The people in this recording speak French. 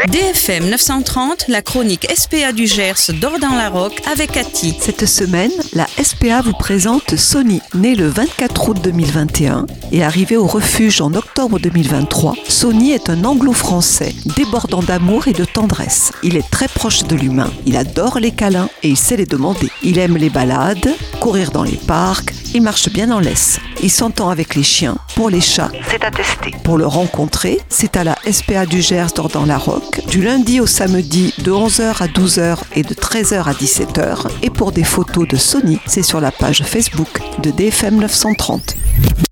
DFM 930, la chronique SPA du Gers d'Ordan-la-Roque avec Cathy. Cette semaine, la SPA vous présente Sonny, né le 24 août 2021 et arrivé au refuge en octobre 2023. Sonny est un anglo-français débordant d'amour et de tendresse. Il est très proche de l'humain, il adore les câlins et il sait les demander. Il aime les balades, courir dans les parcs, il marche bien en laisse. Il s'entend avec les chiens. Pour les chats, c'est à tester. Pour le rencontrer, c'est à la SPA du Gers d'Ordan-la-Roque, du lundi au samedi de 11h à 12h et de 13h à 17h. Et pour des photos de Sonny, c'est sur la page Facebook de DFM 930.